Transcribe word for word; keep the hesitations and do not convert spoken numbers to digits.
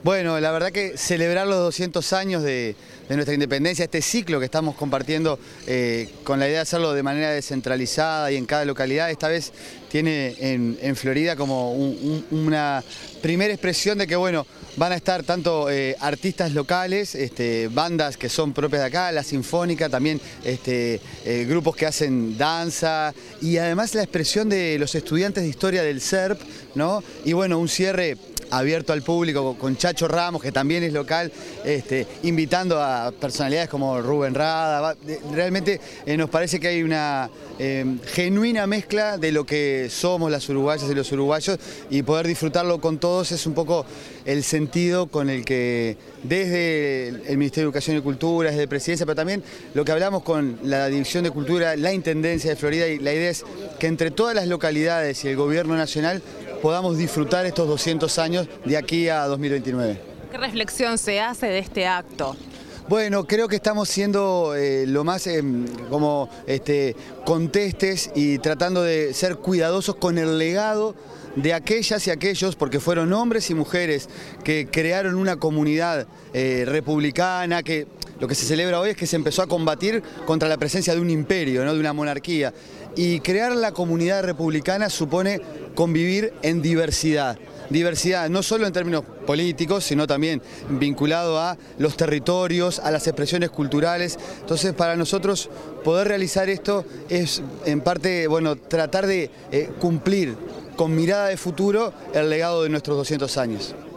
Bueno, la verdad que celebrar los doscientos años de, de nuestra independencia, este ciclo que estamos compartiendo eh, con la idea de hacerlo de manera descentralizada y en cada localidad, esta vez tiene en, en Florida como un, un, una primera expresión de que, bueno, van a estar tanto eh, artistas locales, este, bandas que son propias de acá, la Sinfónica, también este, eh, grupos que hacen danza y además la expresión de los estudiantes de historia del S E R P, ¿no? Y bueno, un cierre abierto al público con Chacho Ramos, que también es local, este, invitando a personalidades como Rubén Rada. Realmente eh, nos parece que hay una eh, genuina mezcla de lo que somos las uruguayas y los uruguayos, y poder disfrutarlo con todos es un poco el sentido con el que desde el Ministerio de Educación y Cultura, desde Presidencia, pero también lo que hablamos con la División de Cultura, la Intendencia de Florida, y la idea es que entre todas las localidades y el Gobierno Nacional podamos disfrutar estos doscientos años de aquí a dos mil veintinueve. ¿Qué reflexión se hace de este acto? Bueno, creo que estamos siendo eh, lo más eh, como este, contestes y tratando de ser cuidadosos con el legado de aquellas y aquellos, porque fueron hombres y mujeres que crearon una comunidad eh, republicana, que lo que se celebra hoy es que se empezó a combatir contra la presencia de un imperio, ¿no? De una monarquía. Y crear la comunidad republicana supone convivir en diversidad. Diversidad no solo en términos políticos, sino también vinculado a los territorios, a las expresiones culturales. Entonces, para nosotros poder realizar esto es en parte, bueno, tratar de eh, cumplir con mirada de futuro el legado de nuestros doscientos años.